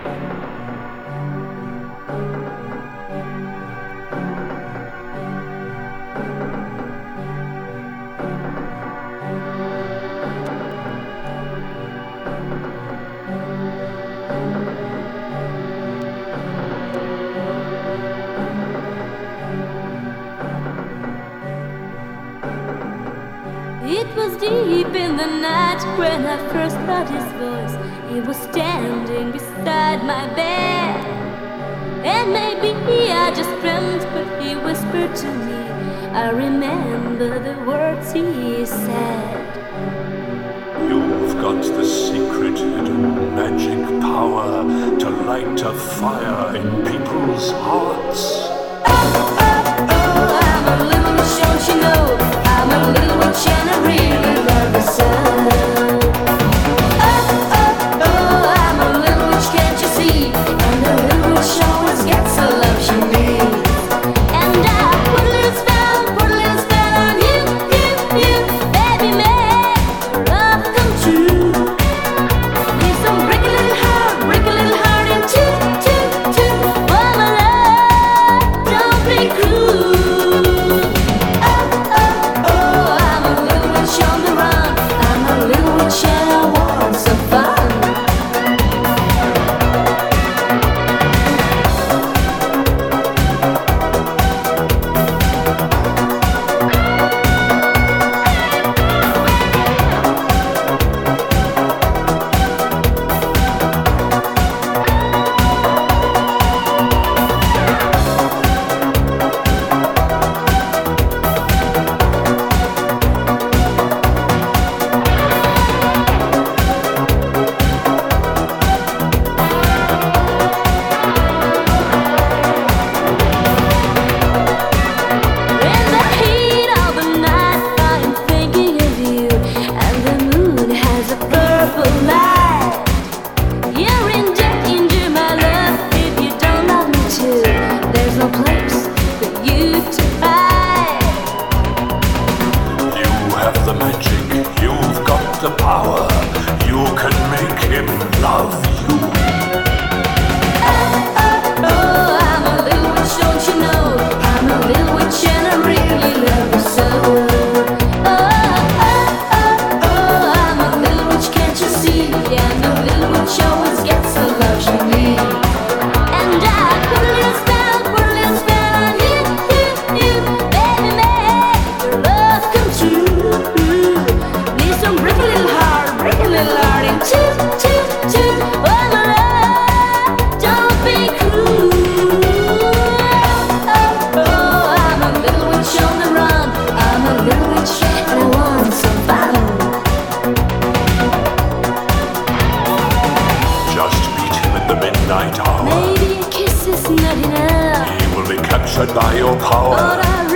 It was deep in the night when I first heard his voice. He was standing beside my bed. And maybe I just dreamt, but he whispered to me. I remember the words he said. You've got the secret hidden magic power to light a fire in people's hearts. I'm a little witch, don't you know? I'm a little witch and I really love the sun. I'm a little witch, can't you see? And the little witch always gets the love she needs. And I put a little spell on you, baby, make love come true. Please don't break a little heart in two. Oh, my love, don't be cruel. I'm a little witch on the run. I'm a little witch and I want some fun. In the heat of the night, I'm thinking of you, and the moon has a purple light. You're in danger, my love, if you don't love me too. There's no place for you to hide. You have the magic, you've got the power. You can make him love you. I'm a little witch, don't you know? I'm a little witch and I really love you so. I'm a little witch, can't you see? And the little witch always gets the love she needs. And I put a little spell on you, baby, make your love come true. Please don't break a little heart in two. Oh, my love, don't be cruel. I'm a little witch on the run. I'm a little witch and I want some fun. Just meet him at the midnight hour. Maybe a kiss is not enough, He will be captured by your power. but I